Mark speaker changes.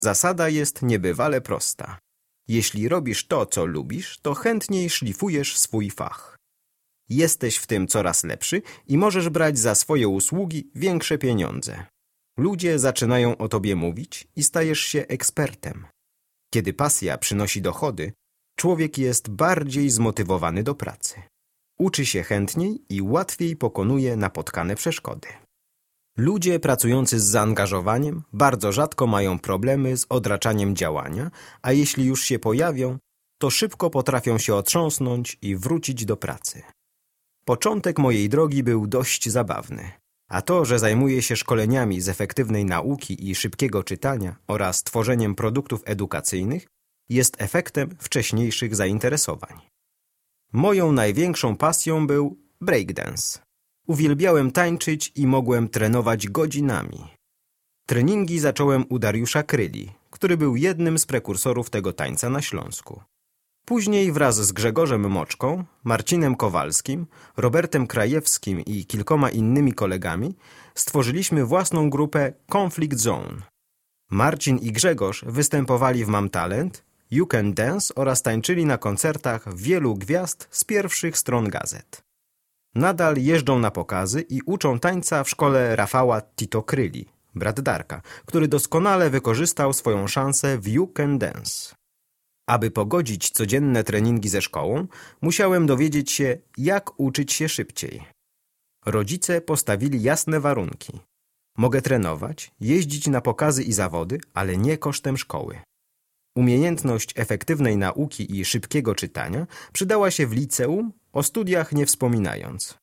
Speaker 1: Zasada jest niebywale prosta. Jeśli robisz to, co lubisz, to chętniej szlifujesz swój fach. Jesteś w tym coraz lepszy i możesz brać za swoje usługi większe pieniądze. Ludzie zaczynają o tobie mówić i stajesz się ekspertem. Kiedy pasja przynosi dochody, człowiek jest bardziej zmotywowany do pracy. Uczy się chętniej i łatwiej pokonuje napotkane przeszkody. Ludzie pracujący z zaangażowaniem bardzo rzadko mają problemy z odraczaniem działania, a jeśli już się pojawią, to szybko potrafią się otrząsnąć i wrócić do pracy. Początek mojej drogi był dość zabawny, a to, że zajmuję się szkoleniami z efektywnej nauki i szybkiego czytania oraz tworzeniem produktów edukacyjnych, jest efektem wcześniejszych zainteresowań. Moją największą pasją był breakdance. Uwielbiałem tańczyć i mogłem trenować godzinami. Treningi zacząłem u Dariusza Kryli, który był jednym z prekursorów tego tańca na Śląsku. Później wraz z Grzegorzem Moczką, Marcinem Kowalskim, Robertem Krajewskim i kilkoma innymi kolegami stworzyliśmy własną grupę Conflict Zone. Marcin i Grzegorz występowali w Mam Talent, You Can Dance oraz tańczyli na koncertach wielu gwiazd z pierwszych stron gazet. Nadal jeżdżą na pokazy i uczą tańca w szkole Rafała Tito Kryli, brat Darka, który doskonale wykorzystał swoją szansę w You Can Dance. Aby pogodzić codzienne treningi ze szkołą, musiałem dowiedzieć się, jak uczyć się szybciej. Rodzice postawili jasne warunki. Mogę trenować, jeździć na pokazy i zawody, ale nie kosztem szkoły. Umiejętność efektywnej nauki i szybkiego czytania przydała się w liceum, o studiach nie wspominając.